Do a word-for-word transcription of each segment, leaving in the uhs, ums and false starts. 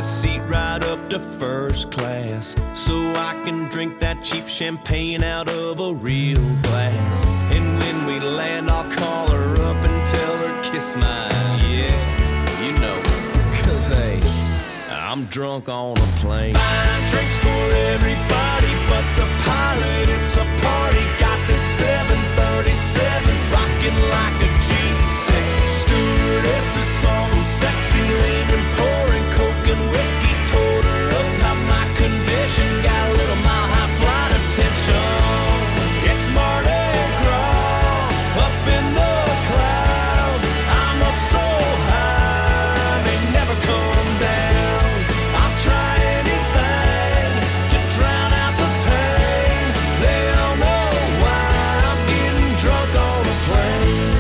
a seat right up to first class, so I can drink that cheap champagne out of a real glass. And when we land, I'll call her up and tell her kiss my, yeah, you know, cause hey, I'm drunk on a plane. Buying drinks for everybody but the pilot, it's a party. Got this seven thirty-seven rocking like a G six. Stewardesses saw them sexy, leaning, pouring coke and whiskey. Told her about my condition, got a little mile high flight attention. It's Mardi Gras up in the clouds. I'm up so high, they never come down. I'll try anything to drown out the pain. They all know why I'm getting drunk on a plane.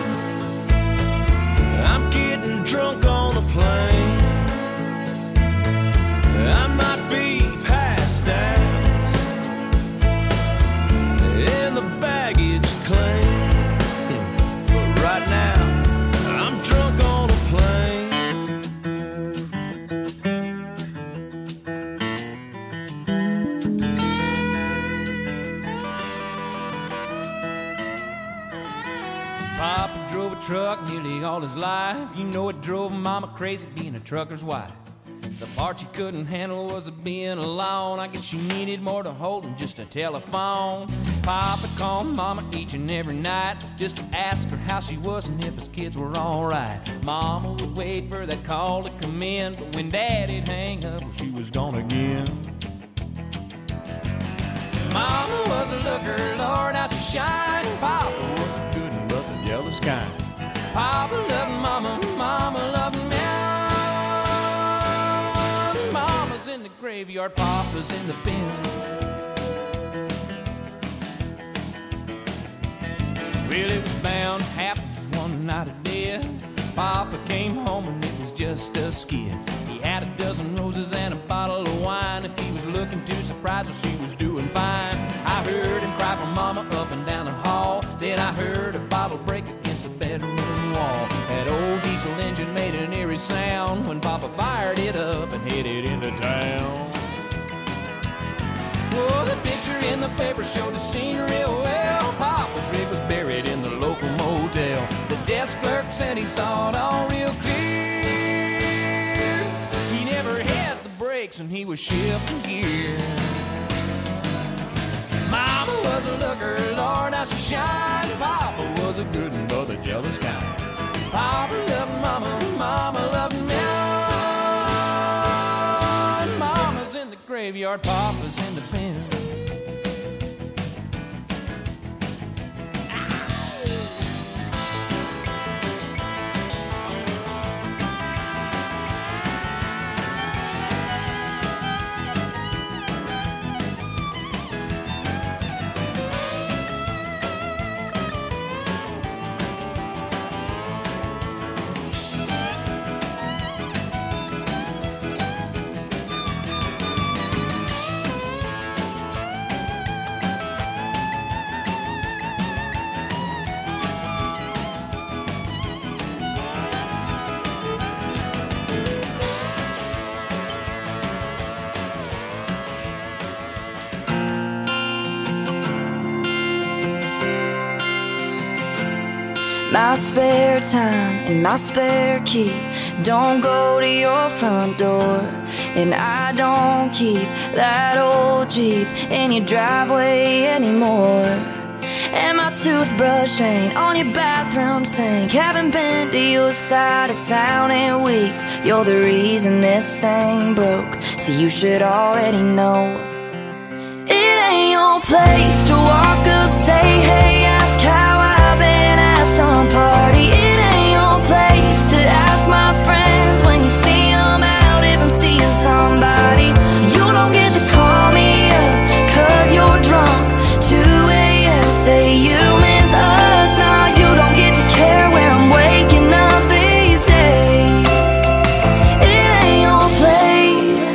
I'm getting drunk on a plane. I might be passed out in the baggage claim, but right now I'm drunk on a plane. Papa drove a truck nearly all his life. You know it drove Mama crazy being a trucker's wife. The part she couldn't handle was being alone. I guess she needed more to hold than just a telephone. Papa called Mama each and every night just to ask her how she was and if his kids were alright. Mama would wait for that call to come in, but when Daddy'd hang up, well, she was gone again. Mama was a looker, Lord, how she shined. Papa was a good one, but the jealous kind. Papa loved Mama, Mama loved me. Mama's in the graveyard, Papa's in the bin. Well, it was bound to happen one night of death. Papa came home and it was just a skid. He had a dozen roses and a bottle of wine. If he was looking too surprised, well, she was doing fine. I heard him cry for Mama up and down the hall. Then I heard a bottle break against the bedroom wall. That old diesel engine made an eerie sound when Papa fired it up and headed into town. Oh, the picture in the paper showed the scene real well. Papa's rig was buried in the local motel. The desk clerk said he saw it all real clear. He never hit the brakes and he was shifting gear. Mama was a looker, Lord, how she shined. Papa was a good one, but the jealous kind. Papa loved Mama, Mama loved me. Mama's in the graveyard, Papa's in the pen. My spare time and my spare key don't go to your front door. And I don't keep that old Jeep in your driveway anymore. And my toothbrush ain't on your bathroom sink. Haven't been to your side of town in weeks. You're the reason this thing broke, so you should already know. It ain't your place to walk up, say hey, ask how I've been at some party. It ain't your place to ask my friends when you see them out if I'm seeing somebody. You don't get to call me up cause you're drunk. two a m say you miss us. Now you don't get to care where I'm waking up these days. It ain't your place.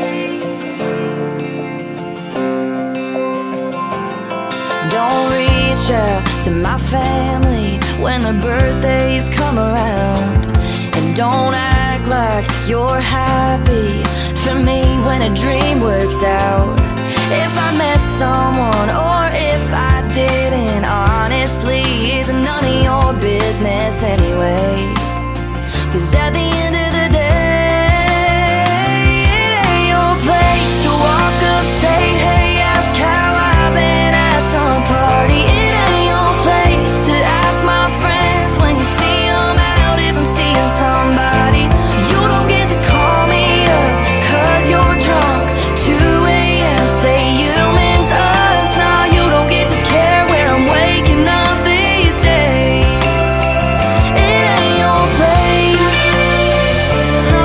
Don't reach out to my family when the birthdays come around. And don't act like you're happy for me when a dream works out. If I met someone or if I didn't, honestly, it's none of your business anyway. 'Cause at the end of the day, it ain't your place to walk up, say, hey, ask how I've been at some party. It ain't your place to ask my friends when you see them out if I'm seeing somebody. You don't get to call me up 'cause you're drunk, two a m say you miss us. Now you don't get to care where I'm waking up these days. It ain't your place. No,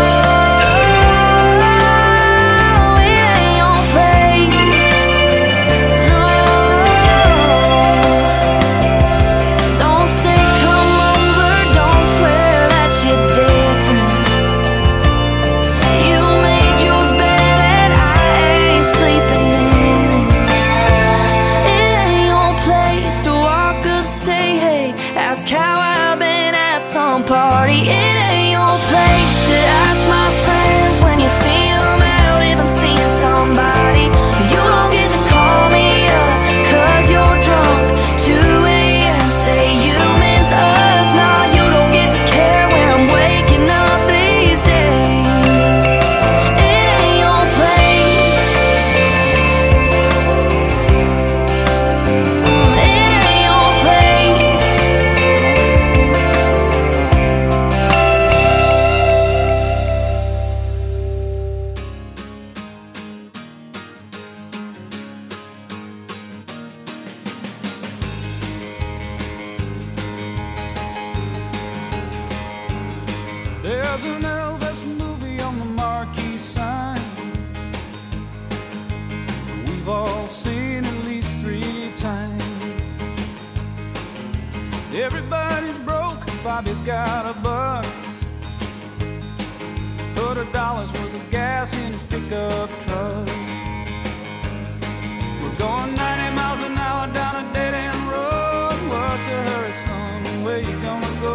it ain't your place. No, don't say come over, don't swear that you're different. You made your bed and I ain't sleeping in it. It ain't your place to walk up, say hey, ask how I've been at some party. It ain't your place to ask my friends when you see them out if I'm seeing somebody. You don't get to call me up 'cause you're drunk, two a m say you miss us. Now you don't get to care where I'm waking up these days. It ain't your place. Mm, it ain't your place. There's an Elvis movie on the marquee sign. We've all seen at least three times. Everybody's broke, Bobby's got a buck. Put a dollar's worth of gas in his pickup truck. We're going ninety miles an hour down a dead-end road. What's a hurry, son? Where you gonna go?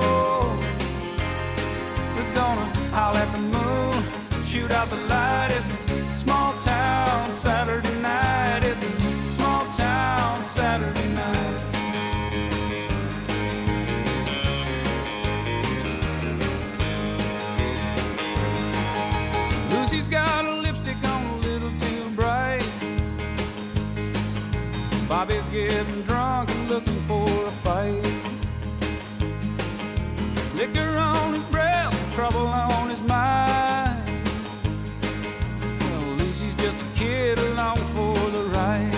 We're gonna howl at the moon, shoot out the light. It's a small town Saturday night. It's a small town Saturday night. Lucy's got a lipstick on a little too bright. Bobby's getting drunk and looking for a fight. Liquor on his breath, trouble on his mind. Well, Lucy's just a kid along for the ride.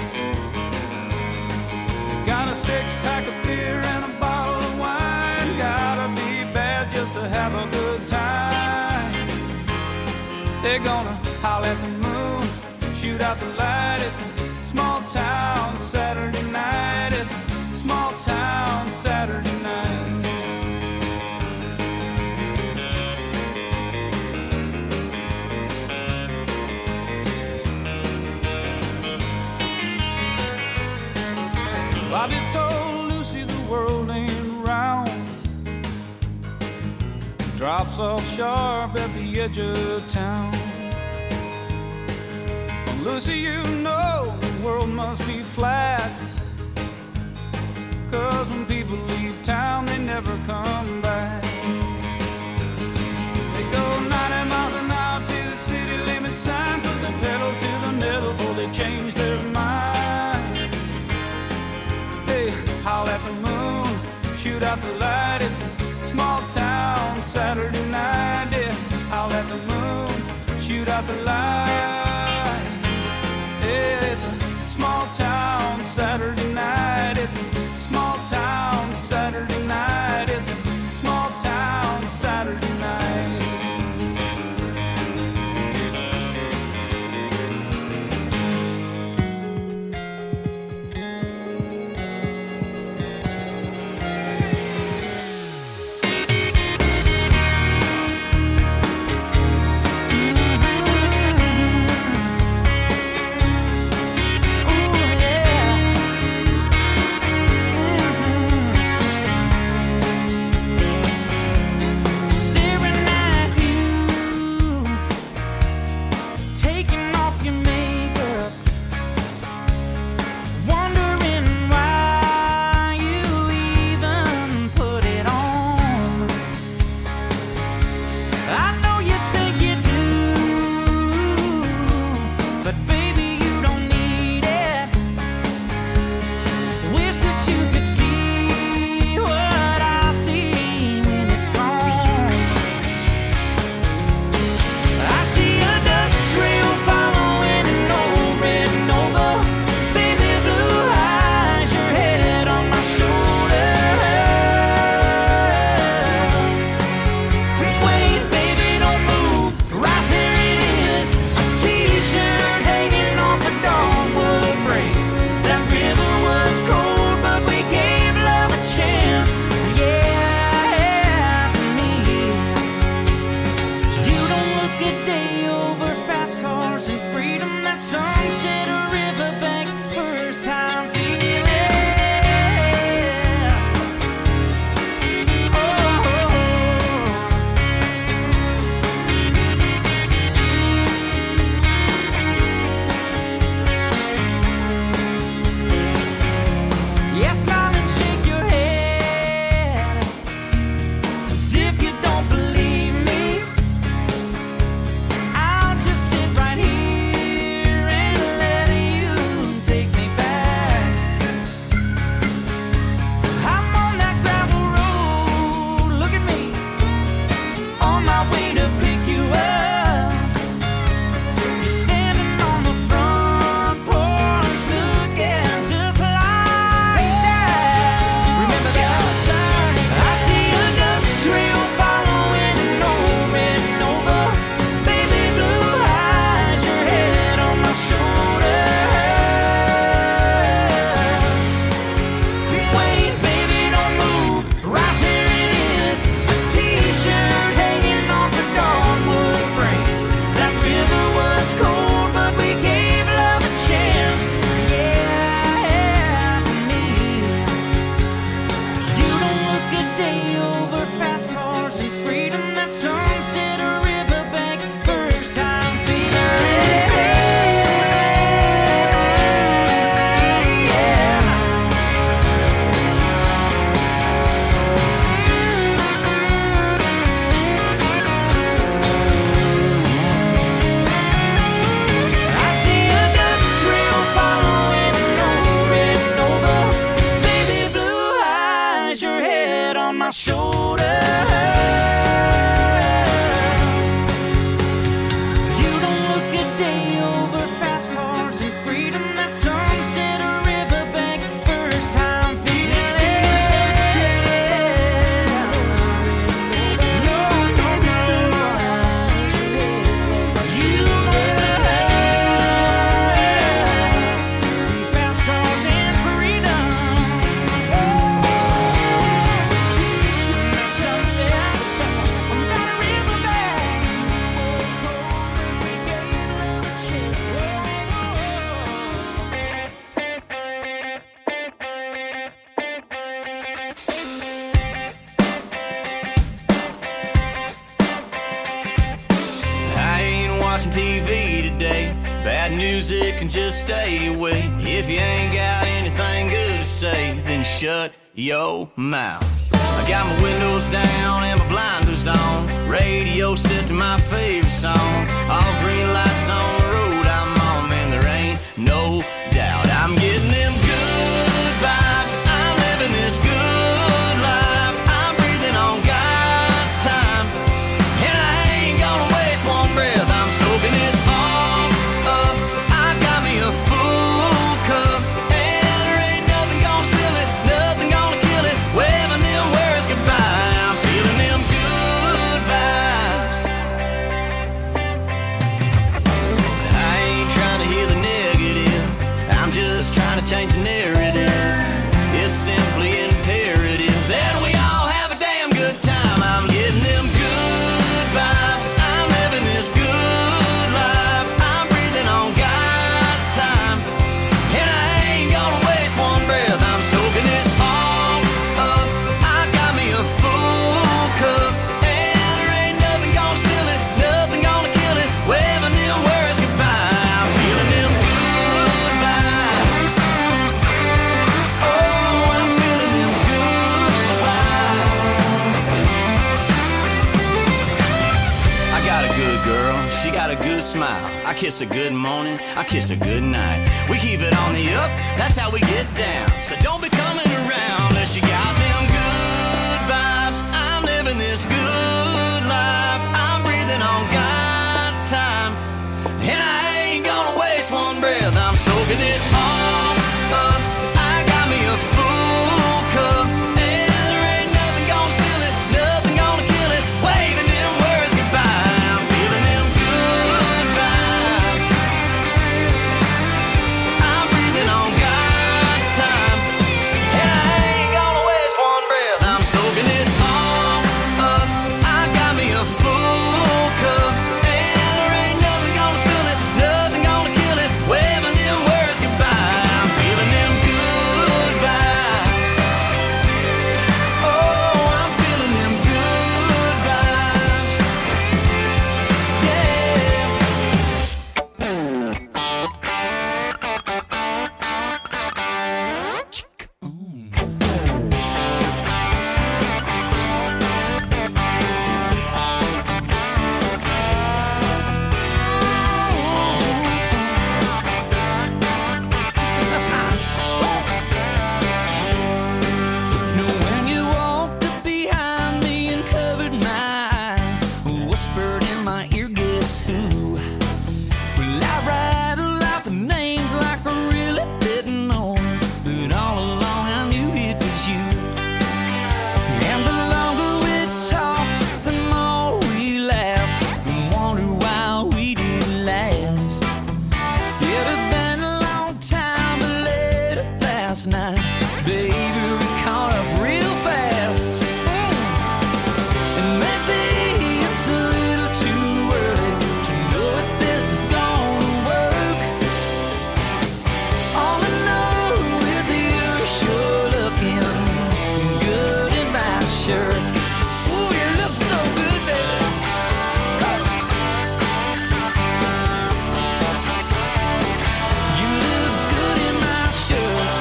Got a six-pack of beer and a bottle of wine. Gotta be bad just to have a good time. They're gonna howl at the moon, shoot out the light. It's a small town Saturday night. It's a small town Saturday night. Bobby told Lucy the world ain't round. Drops off sharp at the edge of town. Well, Lucy, you know the world must be flat. 'Cause when people leave town, they never come back. They go ninety miles an hour to the city limit sign. Put the pedal to the metal before they change their mind. Hey, howl at the moon, shoot out the light. It's a small town Saturday night. Yeah, howl at the moon, shoot out the light. Yeah, it's a small town Saturday night. It's a small town Saturday night. It's a small town. watching T V today. Bad music can just stay away. If you ain't got anything good to say, then shut your mouth. I got my windows down and my blinders on. Radio set to my favorite song. All green lights on the road I'm on, man, there ain't no doubt. I'm getting them good vibes. I'm living this good life. I'm breathing on God's time, and I ain't gonna waste one breath. I'm soaking it all up. I got me a full cup, and there ain't nothing gonna spill it, nothing gonna kill it. Waving them words goodbye. I'm feeling them good vibes. I ain't trying to hear the negative, I'm just trying to change the narrative. It's simply imperative that we all have a damn good time. I'm getting them good vibes. I'm living this good life. I'm breathing on God's time, and I ain't gonna waste one breath. I'm soaking it all up. I got me a full cup, and there ain't nothing gonna spill it, nothing gonna kill it. Waving them words goodbye. I'm feeling them good vibes. Oh, I'm feeling them good vibes. I got a good girl, she got a good smile. I kiss her good morning, I kiss her good night. We keep it on the up, that's how we get down. So don't be coming around unless you got them good vibes. I'm living this good life. I'm breathing on God's time, and I ain't gonna waste one breath. I'm soaking it all up. I got me a full cup, and there ain't nothing gonna spill it, nothing gonna kill it. Waving them words goodbye. I'm feeling them good vibes. I'm breathing on God's time, and I ain't gonna waste one breath. I'm soaking it all up. I got me a full cup, and there ain't nothing gonna spill it, nothing gonna kill it. Waving them words goodbye. I'm feeling them good vibes. Oh, I'm feeling them good vibes. Now when you walked up behind me and covered my eyes, whispered in my ear, guess who? Well, I rattled out the names like I really didn't know, but all along I knew it was you. And the longer we talked, the more we laughed and wondered why we didn't last. It had been a long time, but late last night, baby, we caught up real fast. And maybe it's a little too early to know if this is gonna work. All I know is you're sure looking good in my shirt. Ooh, you look so good, baby. You look good in my shirt.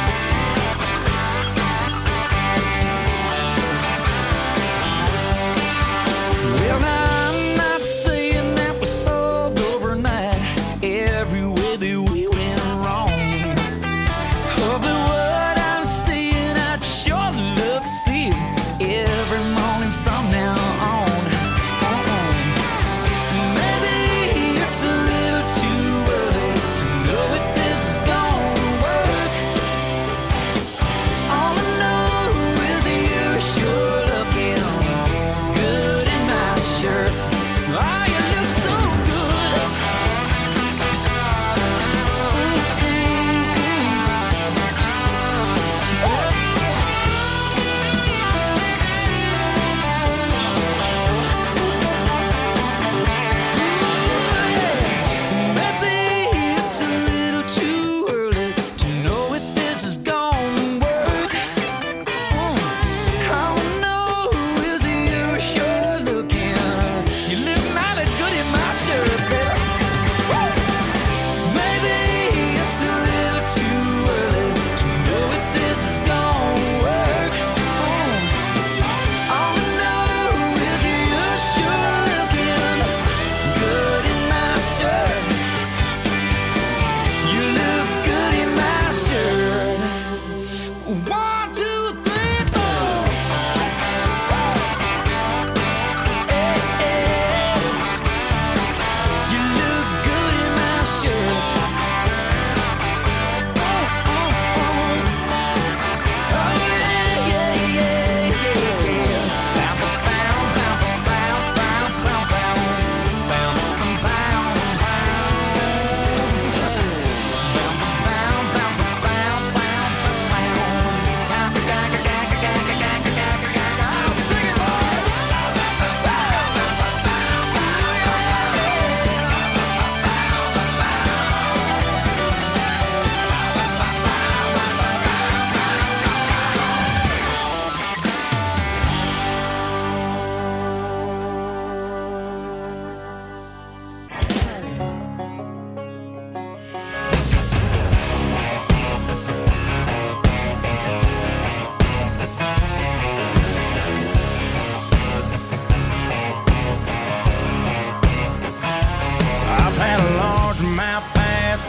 Well, now I'm not saying that we solved overnight every way that we went wrong. Oh, but what I'm seeing, I'd sure love to see it every morning from now on. Maybe it's a little too early to know if this is gonna work. All I know is you're sure looking good in my shirt. Oh, you look so good. Mighty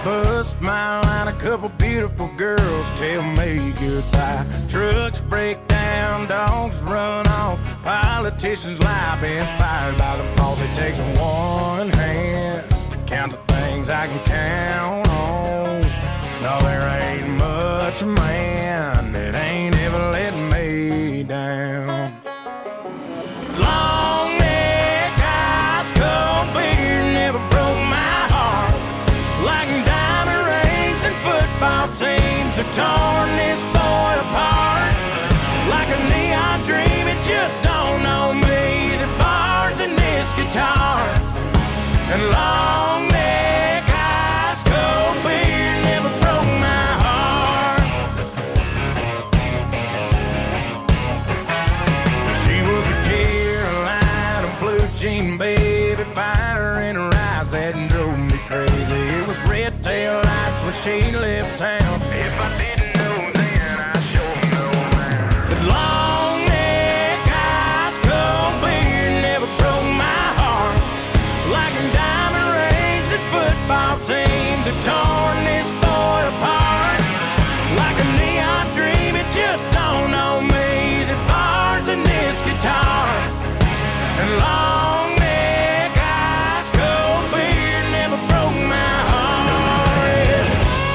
bus, smile line, a couple beautiful girls tell me goodbye. Trucks break down, dogs run off, politicians lie, been fired by the boss. It takes one hand to count the things I can count on. No, there ain't much man that ain't ever let me down. Long neck, ice cold beer never broke my heart. Like diamond rings and football teams have torn this boy apart. Like a neon dream, it just don't know me. The bars in this guitar and long neck, ice cold beer never broke my heart. She was a Carolina blue jean baby, fire in her eyes that drove me crazy. It was red tail lights when she left town. If I didn't know then, I sure know now. But long neck, ice cold beer never broke my heart. Like diamond rings and football teams have torn this boy apart. Like a neon dream, it just don't know me. The bars in this guitar and long neck, ice cold beer never broke my heart.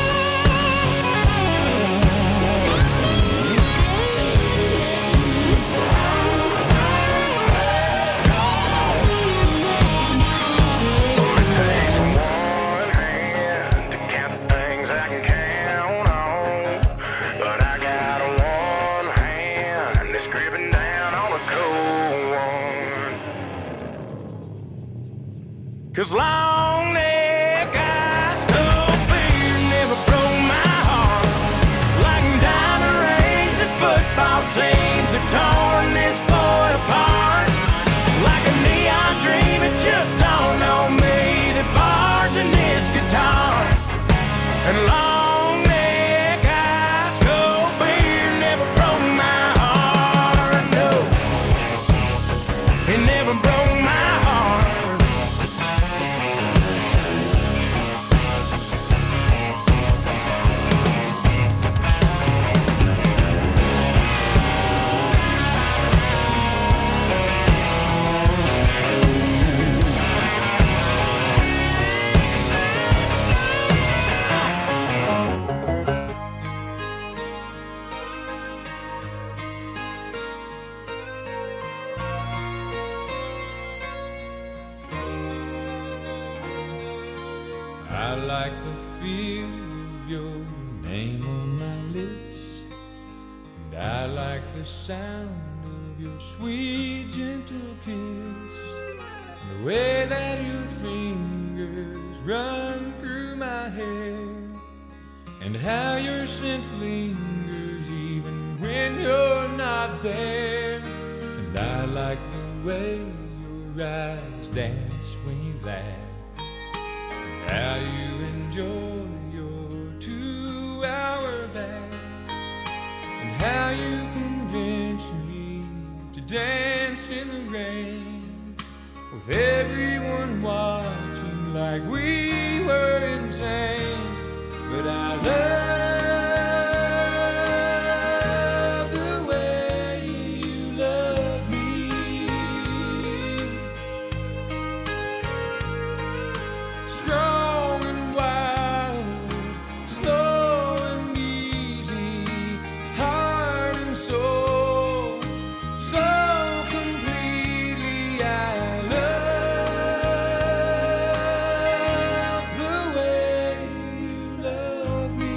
It takes one hand to count the things I can count on, but I got one hand that's gripping down on a cold one. 'Cause long neck, ice cold beer never broke my heart. Like diamond rings and football teams have torn this boy apart. Like a neon dream, it just don't know me. The bars in this guitar and long neck, ice cold beer never broke my heart. No, it never broke my heart. I like the feel of your name on my lips, and I like the sound of your sweet, gentle kiss, and the way that your fingers run through my hair, and how your scent lingers even when you're not there. And I like the way your eyes dance when you laugh, how you enjoy your two-hour bath, and how you convince me to dance in the rain, with everyone watching like we were insane. But I love the way you love me. Strong and wild, slow and easy, heart and soul, so completely I love the way you love me.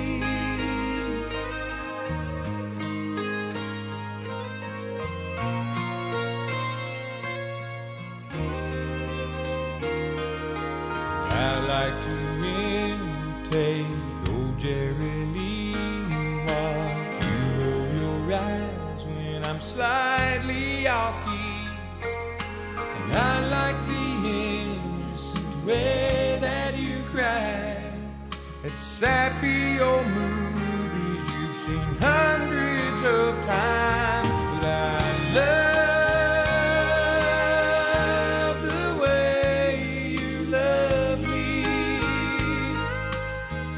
I like to imitate old Jerry Lee and watch you roll your eyes when I'm slightly off key. And I like the innocent way that you cry at sappy old movies you've seen hundreds of times. But I love the way you love me.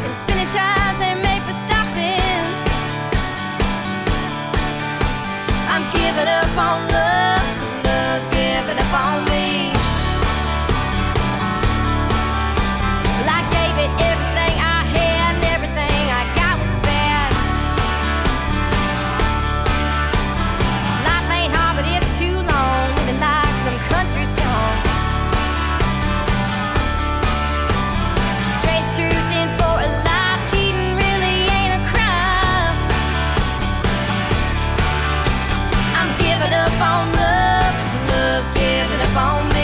and spending times ain't made for stopping. I'm giving up on love, 'cause love's giving up on me. Well, I gave it everything I had, and everything I got was bad. Life ain't hard, but it's too long, living like some country song. Trade truth in for a lie, cheating really ain't a crime. I'm giving up on love, 'cause love's giving up on me.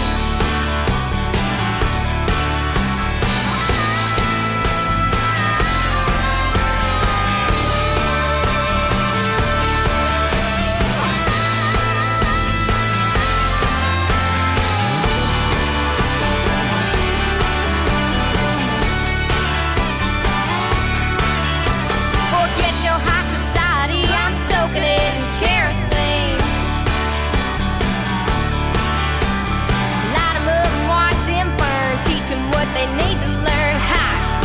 Forget your high society, I'm soaking it in kerosene. Light 'em up and watch them burn, teach 'em what they need to learn. Ha!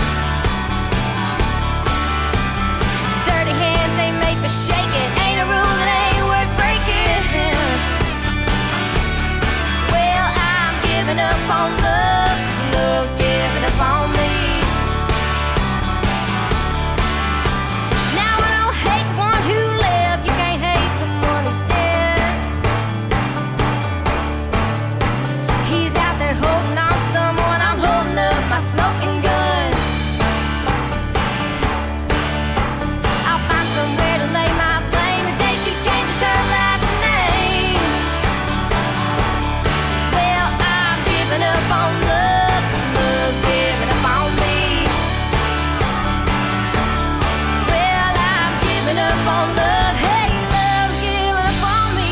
Dirty hands ain't made for shaking, ain't a rule that ain't worth breaking. Well, I'm giving up on love, 'cause love's giving up on me. Now I don't hate the one who left, you can't hate someone who's dead. He's out there holding on to someone, I'm holding up my smoking gun. I'll find somewhere to lay my flame the day she changes her last name. Well, I'm giving up on love, 'cause love's giving up on me. Well, I'm giving up on love, hey, love's giving up on me.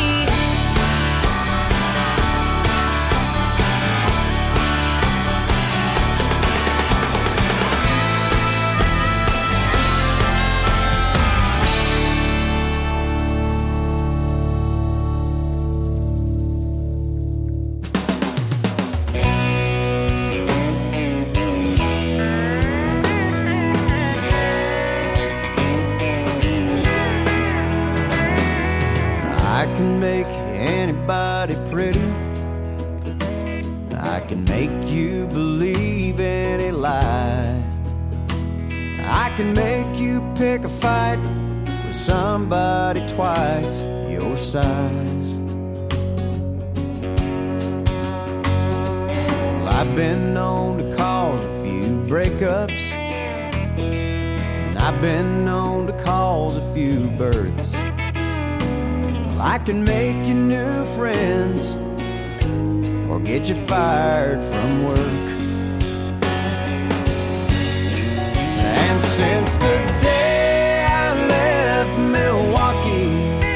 I can make anybody pretty. I can make you believe any lie. I can make you pick a fight with somebody twice your size. Well, I've been known to cause a few breakups, and I've been known to cause a few births. I can make you new friends or get you fired from work. And since the day I left Milwaukee,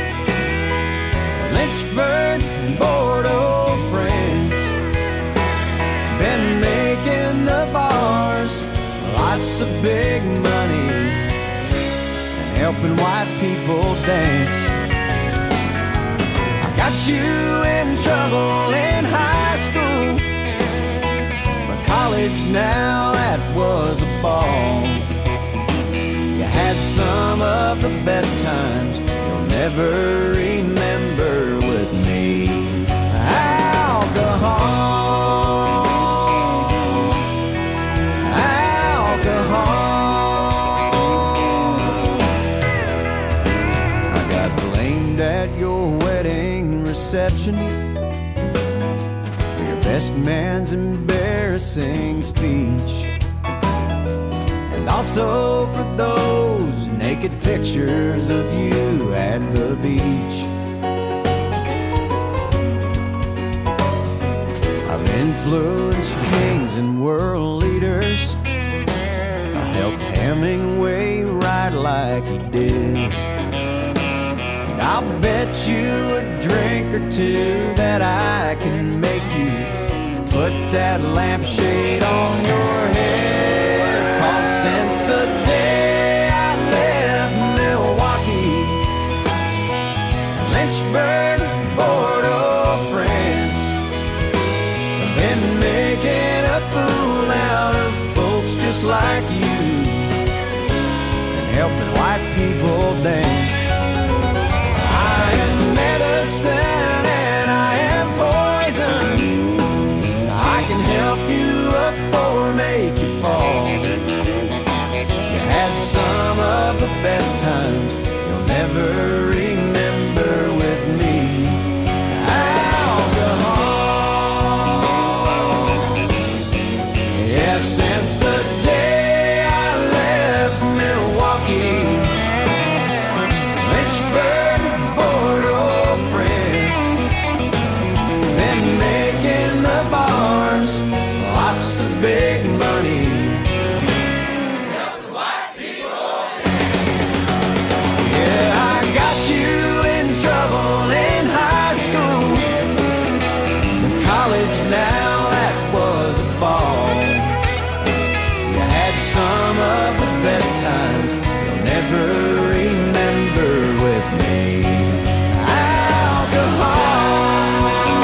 Lynchburg and Bordeaux, France, been making the bars lots of big money and helping white people dance. Got you in trouble in high school, but college now, that was a ball. You had some of the best times you'll never remember with me. Alcohol, alcohol. I got blamed at your wedding reception for your best man's embarrassing speech, and also for those naked pictures of you at the beach. I've influenced kings and world leaders. I helped Hemingway write like he did. I'll bet you a drink or two that I can make you put that lampshade on your head. 'Cause since the day I left Milwaukee, Lynchburg, Bordeaux, France, I've been making a fool out of folks just like you. helping white people dance. I am medicine and I am poison. I can help you up or make you fall. You had some of the best times you'll never remember with me. Since the day I left Milwaukee, Lynchburg, Bordeaux, France, been making the bars lots of big money. Helping white people. Yeah, I got you in trouble in high school. In college now, that was a ball. Some of the best times you'll never remember with me. Alcohol,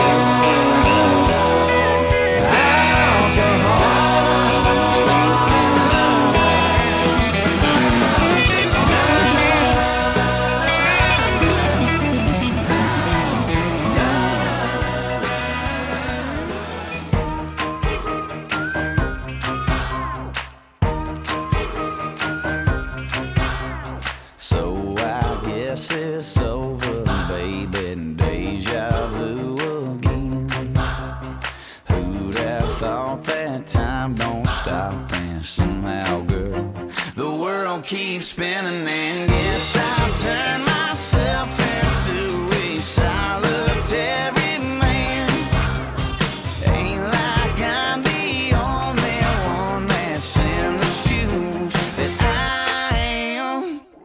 it's over, baby, deja vu again. Who'd have thought that time don't stop, and somehow, girl, the world keeps spinning, and guess I've turned myself into a solitary man. Ain't like I'm the only one that's in the shoes that I am.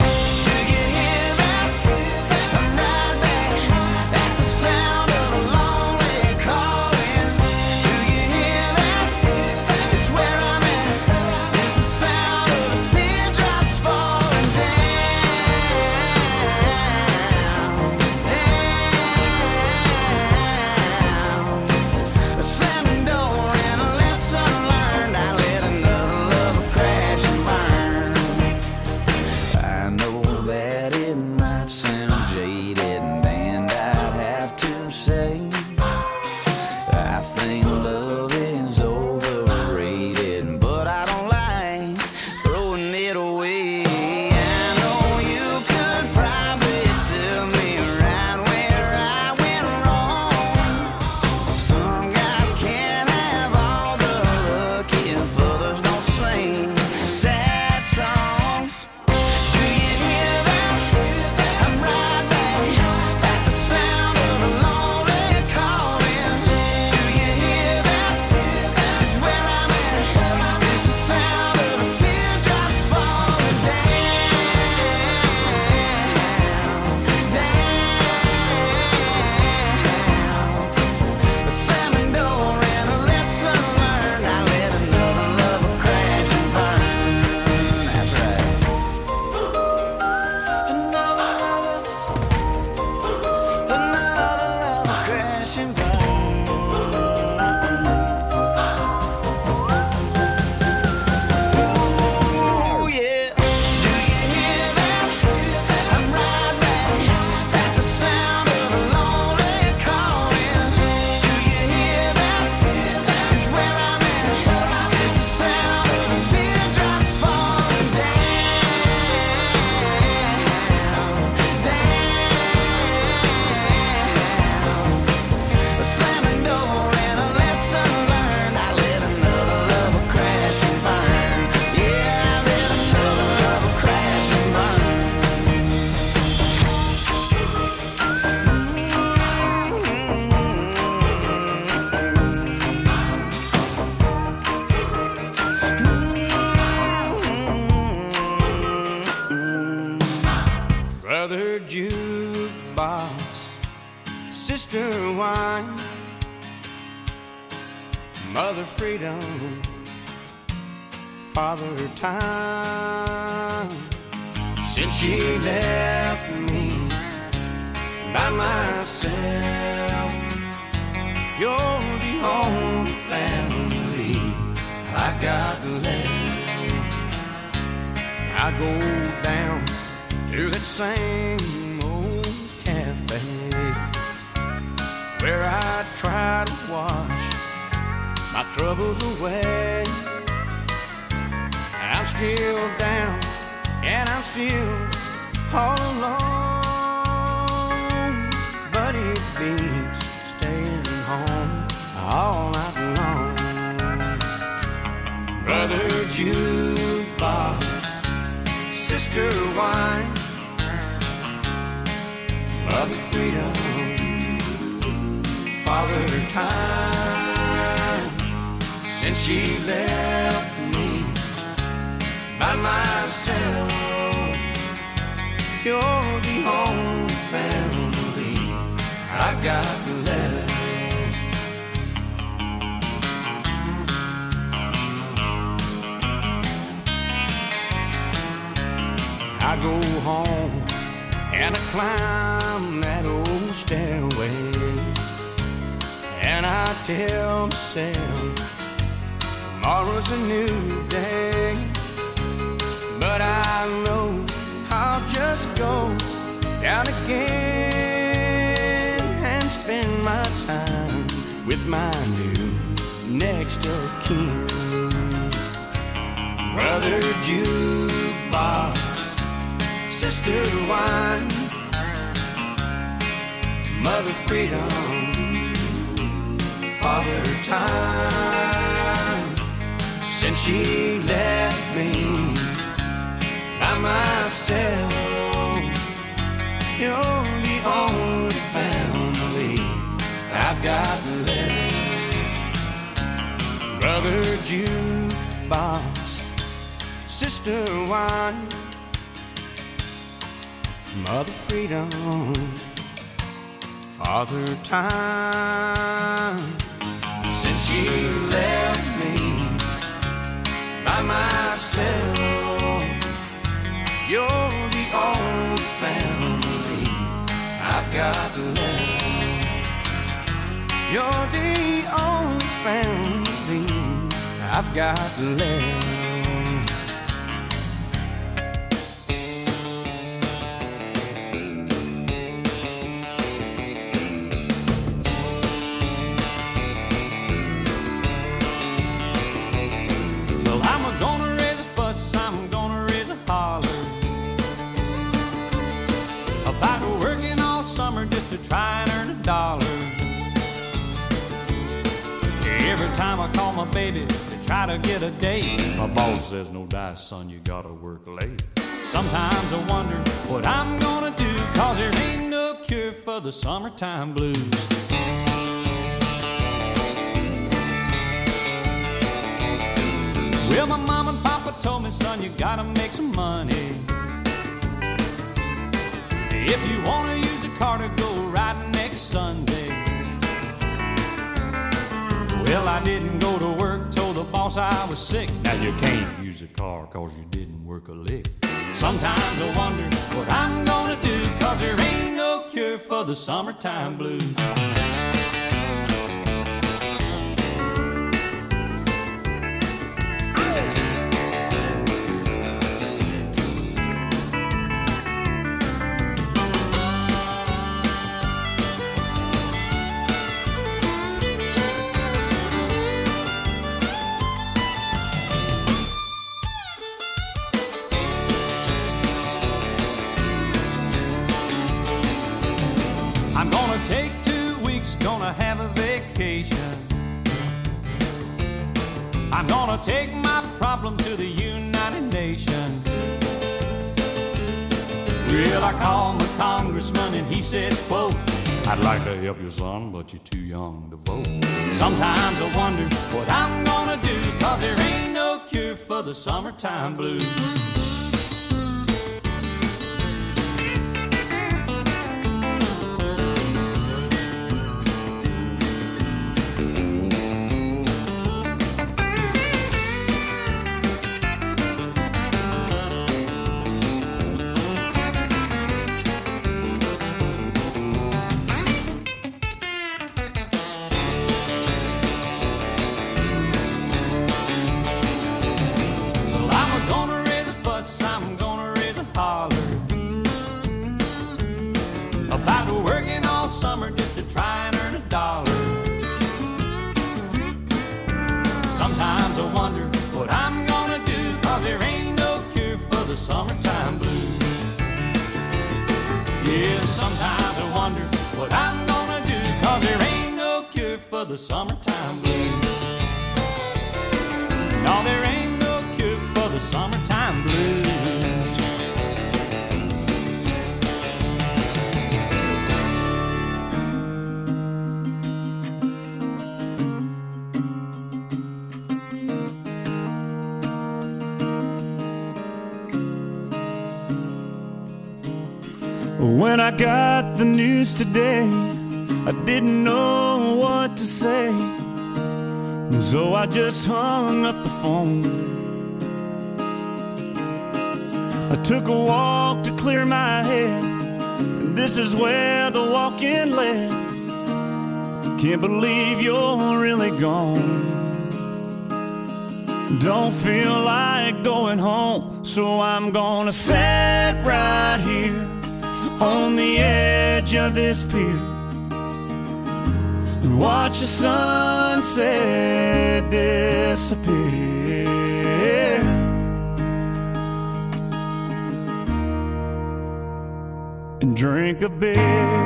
Brother jukebox, sister wine, mother freedom, father time. Since she left me by myself, you're the only family I got left. I go down to that same old cafe where I try to wash my troubles away. I'm still down and I'm still all alone, but it beats staying home all night long. Brother jukebox, sister wine, mother freedom, father time. Since she left me by myself, you're the only family I've got left. I go home and I climb that old stairway, and I tell myself tomorrow's a new day. But I know I'll just go down again and spend my time with my new next of kin. Brother jukebox, sister wine, mother freedom, father time. Since she left me by myself, you're the only family I've got left. Brother jukebox, sister wine, mother freedom, father time. Since she left me by myself, you're the only family I've got left. You're the only family I've got left. To try and earn a dollar. Every time I call my baby to try to get a date, my boss says, no dice, son, you gotta work late. Sometimes I wonder what I'm gonna do, cause there ain't no cure for the summertime blues. Well, my mom and papa told me, son, you gotta make some money. If you wanna use a car to go riding next Sunday. Well, I didn't go to work, told the boss I was sick. Now you can't use a car cause you didn't work a lick. Sometimes I wonder what I'm gonna do, cause there ain't no cure for the summertime blues. I'm gonna take two weeks, gonna have a vacation. I'm gonna take my problem to the United Nations. Well, I called my congressman and he said, quote, I'd like to help you, son, but you're too young to vote. Sometimes I wonder what I'm gonna do, cause there ain't no cure for the summertime blues. summertime blues. Yeah, sometimes I wonder what I'm gonna do, 'cause there ain't no cure for the summertime blues. No, there ain't no cure for the summertime blues. When I got the news today, I didn't know what to say, so I just hung up the phone. I took a walk to clear my head, and this is where the walk-in led. Can't believe you're really gone. Don't feel like going home, so I'm gonna sit right here on the edge of this pier and watch the sunset disappear. And drink a beer.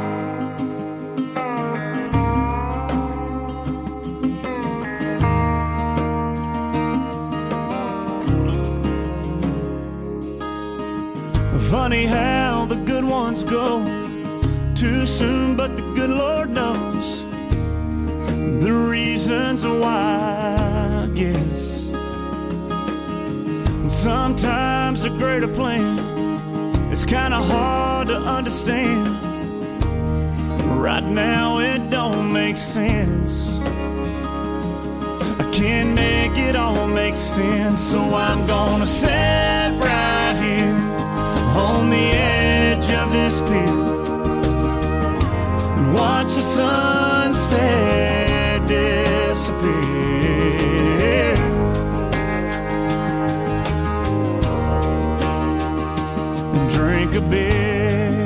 Funny how the good ones go too soon, but the good Lord knows the reasons why, I guess. Sometimes a greater plan is kind of hard to understand. Right now it don't make sense. I can't make it all make sense, so I'm gonna sit right here on the edge of this pier and watch the sunset disappear. And drink a beer.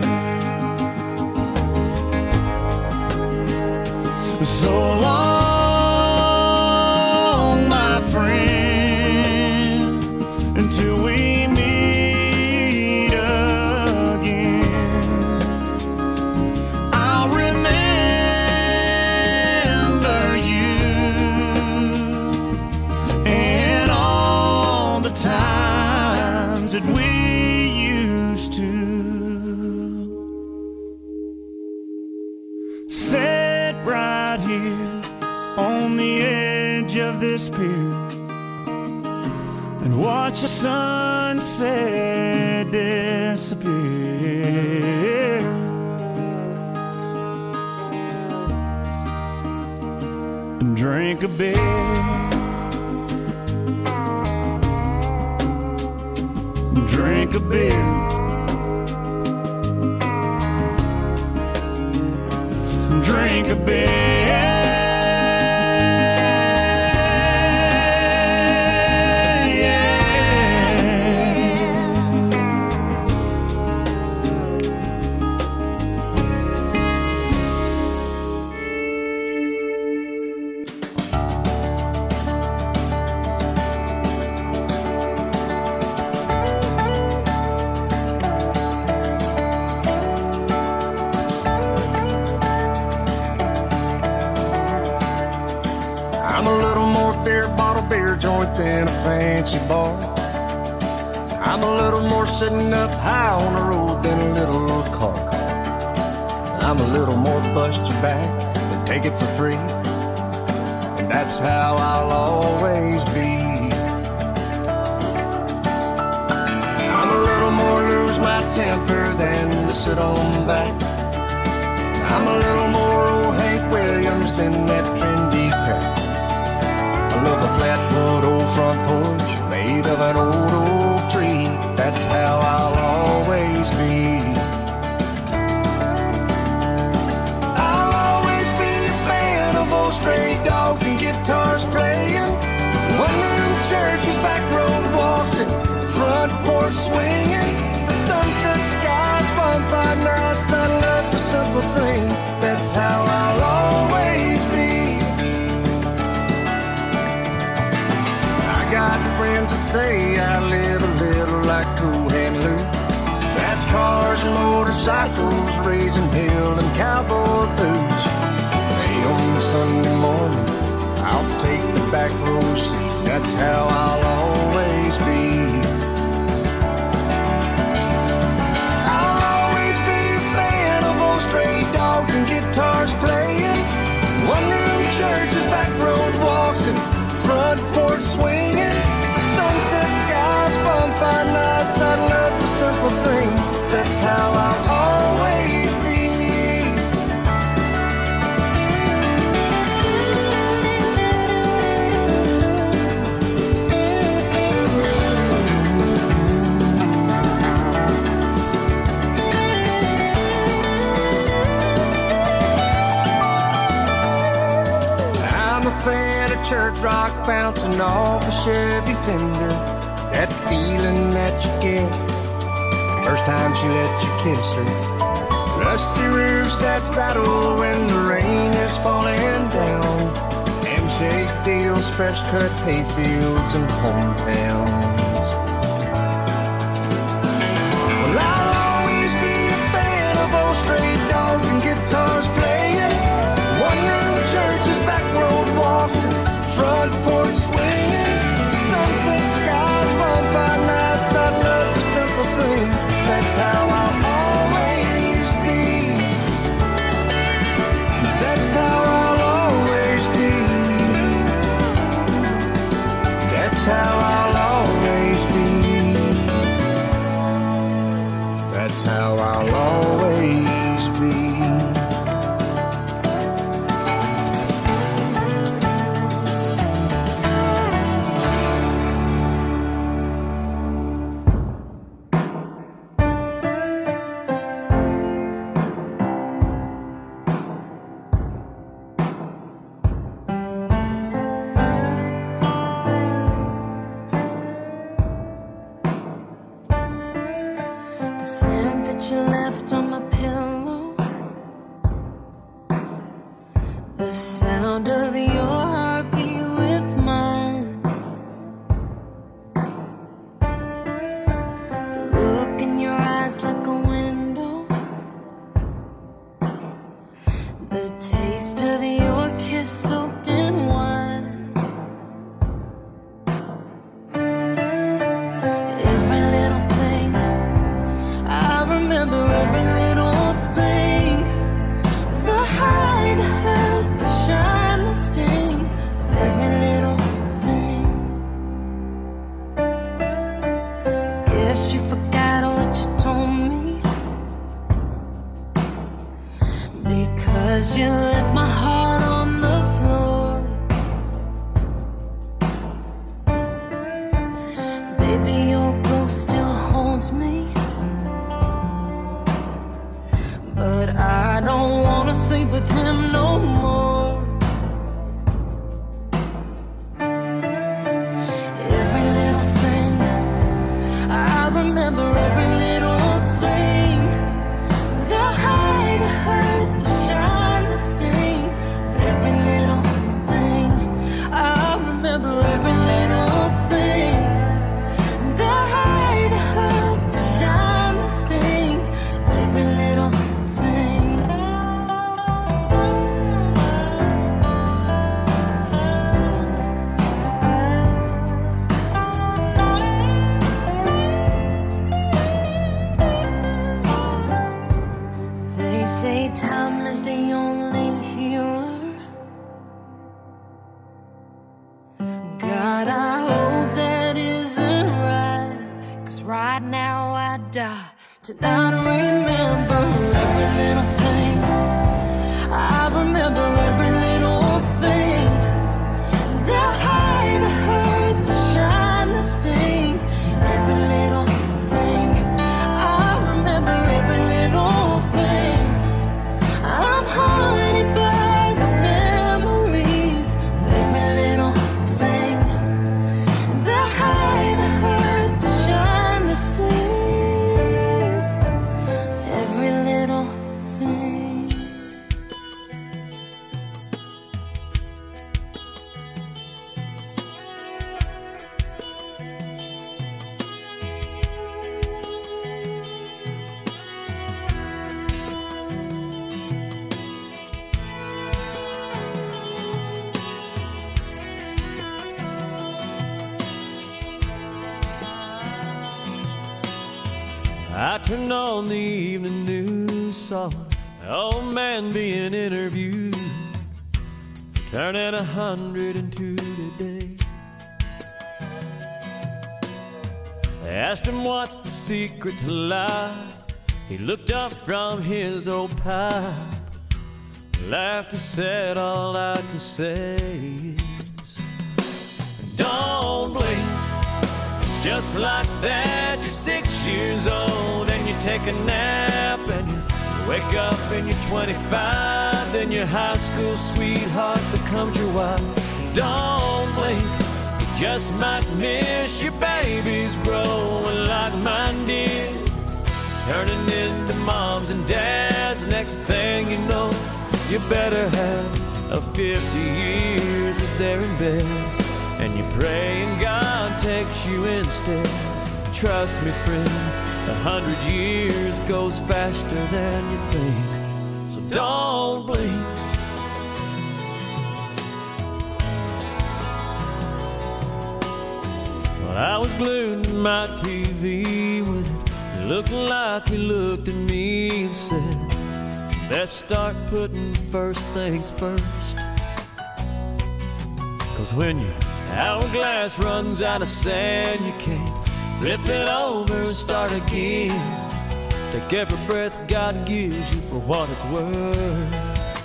So long, my friend, until we this pier and watch the sunset disappear. And drink a beer. Drink a beer. Drink a beer. Joint than a fancy bar. I'm a little more sitting up high on the road than a little old car. I'm a little more bust your back than take it for free. And that's how I'll always be. I'm a little more lose my temper than to sit on back. I'm a little more old Hank Williams than that trendy crap. I love a flatwood old front porch made of an old oak tree. That's how I'll always be. I'll always be a fan of old stray dogs and guitars playing, one-room churches, back road walks, and front porch swinging. Sunset skies, bonfire nights, I love the simple things. That's how I'll always be. Got friends that say I live a little like like Cool Hand Luke. Fast cars and motorcycles, raising hell and cowboy boots. Hey, on Sunday morning, I'll take the back row seat. That's how I'll always be. I'll always be a fan of old stray dogs and guitars playing. One room churches, back road walks, and front porch swinging. Sunset skies, bonfire nights. I love the simple things. That's how I'll always be. I'm a fan of church rock bouncing off a Chevy Fender. That feeling that you get first time she let you kiss her. Rusty roofs that rattle when the rain is falling down. Handshake deals, fresh cut hay fields and hometowns. Well, I'll always be a fan of old stray dogs and guitars playing. One room churches, back road walks, and front porch swinging. Sunset skies, bonfire nights. I love the simple things. That's how I'll always be. That's how I'll always be. That's how I'll always be. That's how I'll always be. The scent that you left on my pillow, the sound of your heartbeat with mine, the look in your eyes like a window, the taste of your kiss soaked in wine. Every little thing, I remember every little thing. The high, the hurt, the shine, the sting of every little thing. Guess you forgot what you told me, because you left my heart on the floor. Baby, your ghost still haunts me, but I don't wanna sleep with him no more. Every little thing, I remember every little thing. The high, the hurt, the shine, the sting of every little thing. I remember every little thing. The high, the hurt, the shine, the sting of every little thing. They say time is the only healer. God, I hope that isn't right, 'cause right now I die to not remember every little thing. I remember every little thing. The high, the hurt, the shine, the sting, every little thing. I remember every little thing. I'm haunted by the memories of every little thing. The high, the hurt, the shine, the sting, every little thing. I turned on the evening news, saw an old man being interviewed, turning a hundred and two today. They asked him what's the secret to life. He looked up from his old pipe, laughed and said, all I can say is, don't blink. Just like that, you're six years old and you take a nap and you wake up and you're twenty-five. Then your high school sweetheart becomes your wife. Don't blink, you just might miss your babies growing like mine did, turning into moms and dads. Next thing you know, you better have a fifty years as they're in bed, and you pray and God takes you instead. Trust me, friend, a hundred years goes faster than you think, so don't blink. Well, I was glued to my T V when it looked like he looked at me and said, best start putting first things first. Cause when your hourglass runs out of sand, you can't flip it over and start again. Take every breath God gives you for what it's worth.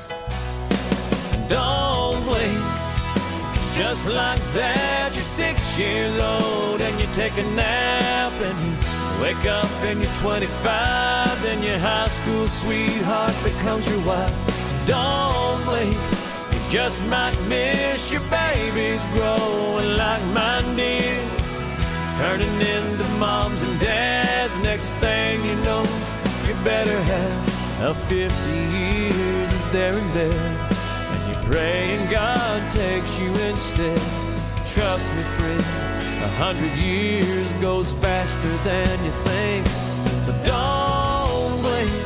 Don't blink, just like that, you're six years old and you take a nap and you wake up and you're twenty-five. Then your high school sweetheart becomes your wife. Don't blink, you just might miss your babies growing like mine did, turning into moms and dads. Next thing you know, you better have a fifty years as they're in bed, and you pray and God takes you instead. Trust me, friend, a hundred years goes faster than you think, so don't blink.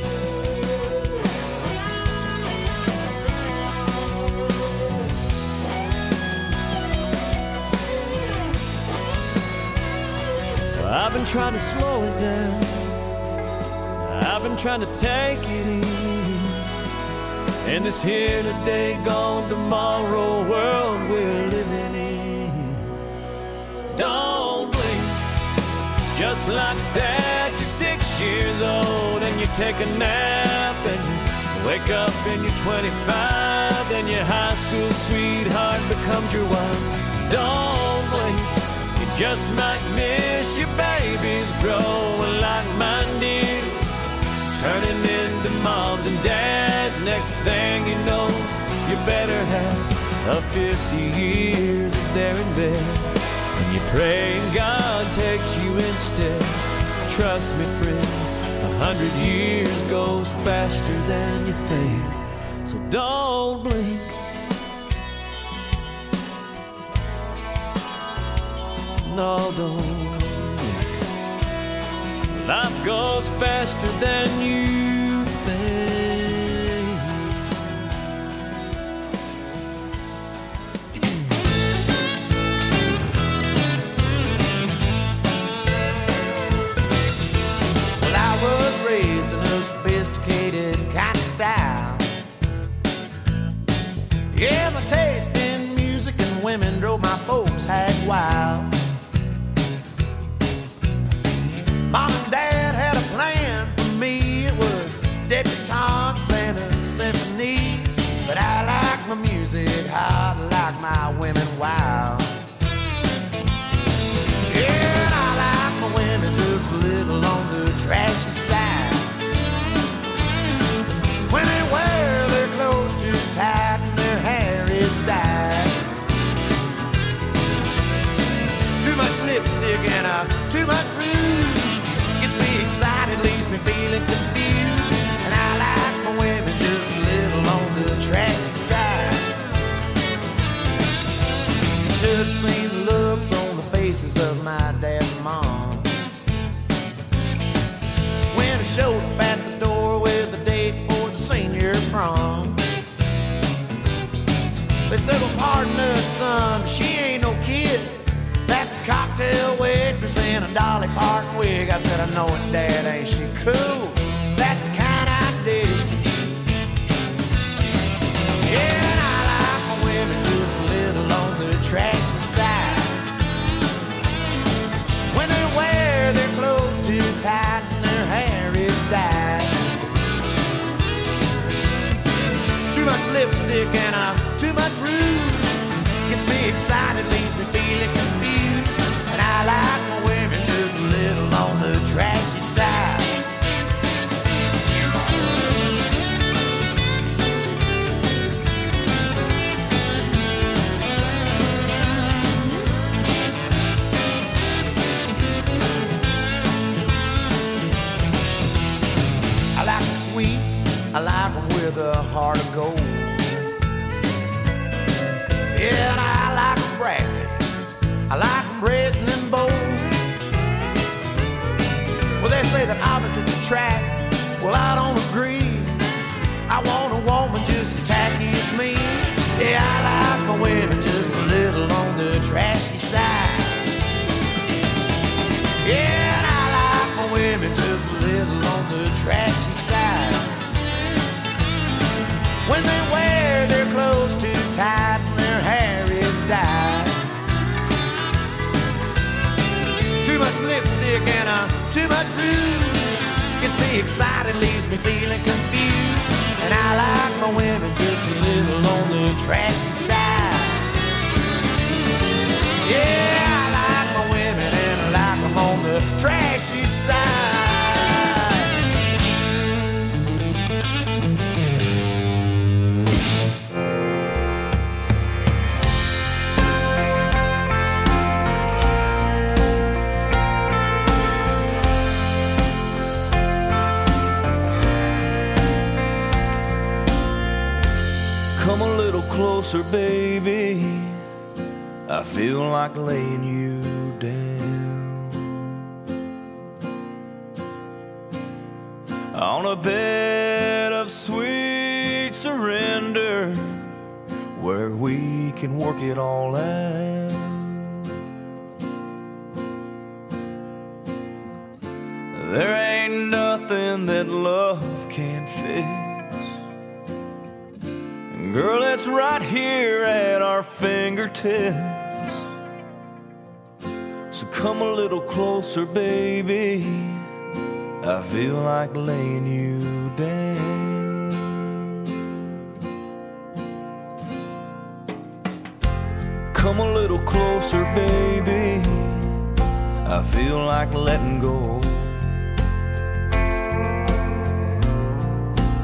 So I've been trying to slow it down, I've been trying to take it easy in this here today, gone tomorrow world we're living in. So don't blink, just like that, you're six years old and you take a nap and you wake up and you're twenty-five. Then your high school sweetheart becomes your wife. Don't blink, you just might miss your babies growing like mine did, turning into moms and dads. Next thing you know, you better have a fifty years as they're in bed, and you pray and God takes you instead. Trust me, friend, a hundred years goes faster than you think, so don't blink. No, don't blink. Life goes faster than you think. Well, I was raised in a sophisticated kind of style. Yeah, my taste in music and women drove my folks hag wild. Mom and Dad had a plan for me. It was debutantes and symphonies, but I like my music hot, like my women wild. Yeah, and I like my women just a little on the trashy side. When they wear their clothes too tight and their hair is dyed, too much lipstick and uh, too much rouge gets me excited, leaves me feeling confused. And I like my women just a little on the trashy side. You should have seen the looks on the faces of my dad and mom when I showed up at the door with a date for the senior prom. They said, well, pardon us, son, she ain't no kid. That's a cocktail waitress in a Dolly Parton wig. I said, I know it, Dad, trashy cool. That's the kind I dig. Yeah, and I like my women just a little on the trashy side. When they wear their clothes too tight and their hair is dyed. Too much lipstick and uh, too much rouge gets me excited, leaves me feeling confused. And I like my women just a little on the trashy side. I like them sweet, I like them with a heart of gold. Yeah, and I like them brassy, I like them brazen and bold. Well, they say that opposites attract, well, I don't agree. I want a woman just as tacky as me. Yeah, I like my women just a little on the trashy side. Yeah, and I like my women just a little on the trashy side. When they wear their clothes too tight and their hair is dyed. Too much lipstick and uh, too much rouge gets me excited, leaves me feeling confused. And I like my women just a little on the trashy side. Yeah, I like my women and I like them on the trashy side. Come a little closer, baby. I feel like laying you down on a bed of sweet surrender where we can work it all out. There ain't nothing that love can't fix. Girl, it's right here at our fingertips. So come a little closer, baby. I feel like laying you down. Come a little closer, baby. I feel like letting go